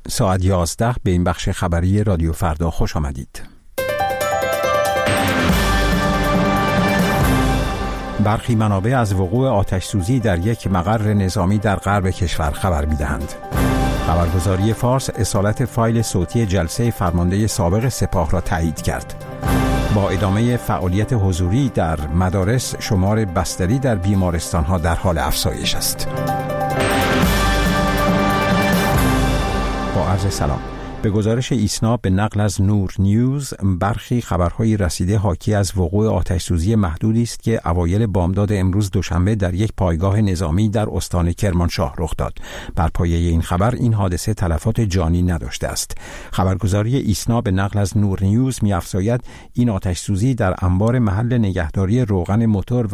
ساعت 11 به این بخش خبری رادیو فردا خوش آمدید. برخی منابع از وقوع آتش‌سوزی در یک مقر نظامی در غرب کشور خبر می‌دهند. خبرگزاری فارس اصالت فایل صوتی جلسه فرمانده سابق سپاه را تایید کرد. با ادامه فعالیت حضوری در مدارس، شمار بستری در بیمارستان‌ها در حال افزایش است. با عرض سلام. به گزارش ایسنا به نقل از نور نیوز، برخی خبرهای رسیده حاکی از وقوع آتش‌سوزی محدودی است که اوایل بامداد امروز دوشنبه در یک پایگاه نظامی در استان کرمانشاه رخ داد. بر پایه این خبر این حادثه تلفات جانی نداشته است. خبرگزاری ایسنا به نقل از نور نیوز می‌افزاید این آتش‌سوزی در انبار محل نگهداری روغن موتور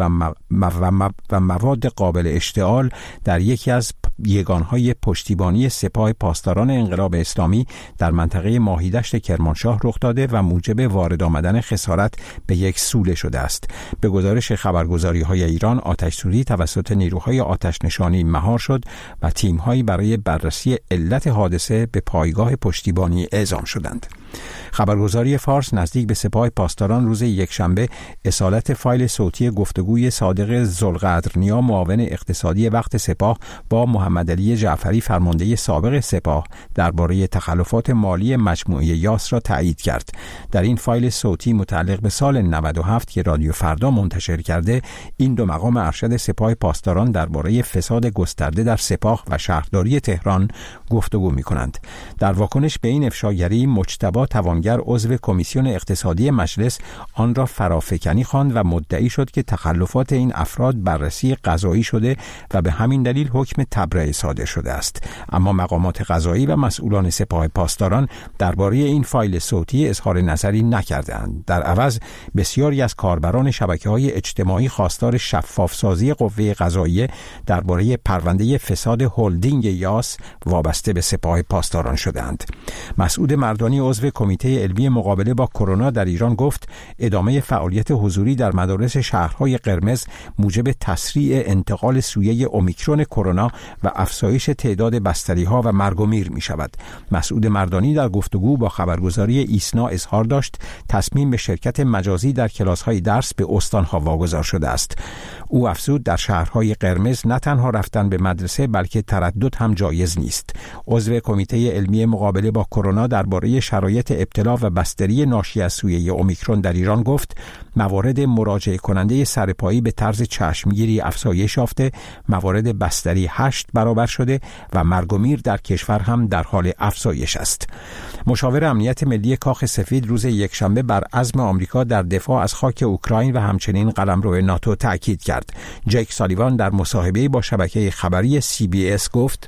و مواد قابل اشتعال در یکی از یگانهای پشتیبانی سپاه پاسداران انقلاب اسلامی در منطقه ماهیدشت کرمانشاه رخ داده و موجب وارد آمدن خسارت به یک سوله شده است. به گزارش خبرگزاری‌های ایران، آتش‌سوزی توسط نیروهای آتش‌نشانی مهار شد و تیم‌هایی برای بررسی علت حادثه به پایگاه پشتیبانی اعزام شدند. خبرگزاری فارس نزدیک به سپاه پاسداران روز یکشنبه اصالت فایل صوتی گفتگوی صادق ذوالقدرنیا، معاون اقتصادی وقت سپاه، با محمد علی جعفری، فرمانده سابق سپاه، درباره تخلفات مالی مجموعه یاس را تایید کرد. در این فایل صوتی متعلق به سال 97 که رادیو فردا منتشر کرده، این دو مقام ارشد سپاه پاسداران درباره فساد گسترده در سپاه و شهرداری تهران گفتگو می‌کنند. در واکنش به این افشاگری، مجتبی توانگر، عضو کمیسیون اقتصادی مجلس، آن را فرافکنی خواند و مدعی شد که تخلفات این افراد بررسی قضایی شده و به همین دلیل حکم تبرئه صادر شده است. اما مقامات قضایی و مسئولان سپاه پاسداران درباره این فایل صوتی اظهار نظری نکردند. در عوض بسیاری از کاربران شبکه‌های اجتماعی خواستار شفاف‌سازی قوه قضاییه درباره پرونده فساد هلدینگ یاس وابسته به سپاه پاسداران شدند. مسعود مردانی، عضو کمیته علمی مقابله با کرونا در ایران، گفت ادامه فعالیت حضوری در مدارس شهرهای قرمز موجب تسریع انتقال سویه اومیکرون کرونا و افزایش تعداد بستری‌ها و مرگ و میر می‌شود. مسعود مردانی در گفتگو با خبرگزاری ایسنا اظهار داشت تصمیم به شرکت مجازی در کلاس‌های درس به استان‌ها واگذار شده است. او افزود در شهرهای قرمز نه تنها رفتن به مدرسه بلکه تردد هم جایز نیست. عضو کمیته علمی مقابله با کرونا درباره شرایط ابتلا و بستری ناشی از سویه اومیکرون در ایران گفت موارد مراجعه کننده سرپایی به طرز چشمگیری افزایش یافته، موارد بستری 8 برابر شده و مرگ و میر در کشور هم در حال افزایش است. مشاور امنیت ملی کاخ سفید روز یکشنبه بر عزم آمریکا در دفاع از خاک اوکراین و همچنین قلمرو ناتو تاکید کرد. جک سالیوان در مصاحبه‌ای با شبکه خبری CBS گفت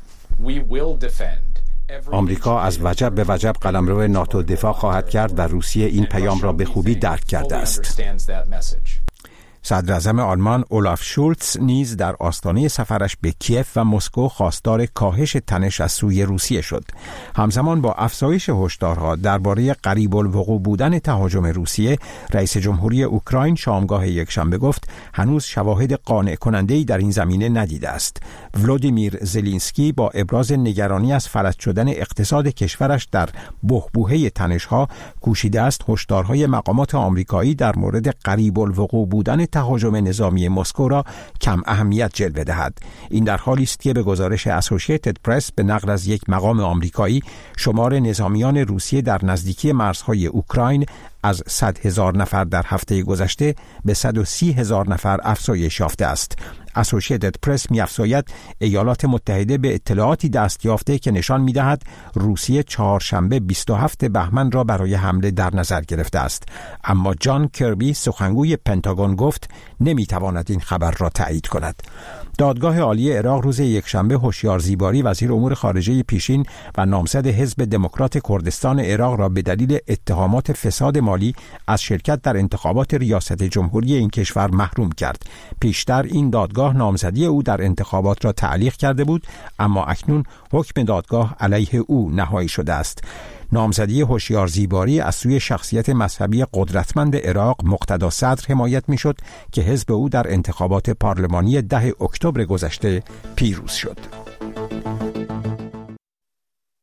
آمریکا از وجب به وجب قلمرو ناتو دفاع خواهد کرد و روسیه این پیام را به خوبی درک کرده است. صدر اعظم آلمان اولاف شولتز نیز در آستانه سفرش به کیف و مسکو خواستار کاهش تنش از سوی روسیه شد. همزمان با افزایش هشدارها درباره قریب الوقوع بودن تهاجم روسیه، رئیس جمهوری اوکراین شامگاه یکشنبه گفت هنوز شواهد قانع کننده‌ای در این زمینه ندیده است. ولودیمیر زلنسکی با ابراز نگرانی از فلج شدن اقتصاد کشورش در بحبوحه تنش‌ها کوشیده است هشدارهای مقامات آمریکایی در مورد قریب الوقوع بودن تهاجم نظامی مسکو را کم اهمیت جلوه دهد. این در حالی است که به گزارش اسوسییتد پرس به نقل از یک مقام آمریکایی، شمار نظامیان روسیه در نزدیکی مرزهای اوکراین از 100,000 نفر در هفته گذشته به 130,000 نفر افزایش یافته است. اسوسییتد پرس می‌افزاید ایالات متحده به اطلاعاتی دست یافته که نشان می‌دهد روسیه چهارشنبه 27 بهمن را برای حمله در نظر گرفته است. اما جان کربی، سخنگوی پنتاگون، گفت نمی‌تواند این خبر را تایید کند. دادگاه عالی عراق روز یکشنبه هوشیار زیباری، وزیر امور خارجه پیشین و نامزد حزب دموکرات کردستان عراق را به دلیل اتهامات فساد مالی از شرکت در انتخابات ریاست جمهوری این کشور محروم کرد. پیشتر این دادگاه نامزدی او در انتخابات را تعلیق کرده بود، اما اکنون حکم دادگاه علیه او نهایی شده است. نامزدی هوشیار زیباری از سوی شخصیت مذهبی قدرتمند عراق مقتدا صدر حمایت می‌شد که حزب او در انتخابات پارلمانی 10 اکتبر گذشته پیروز شد.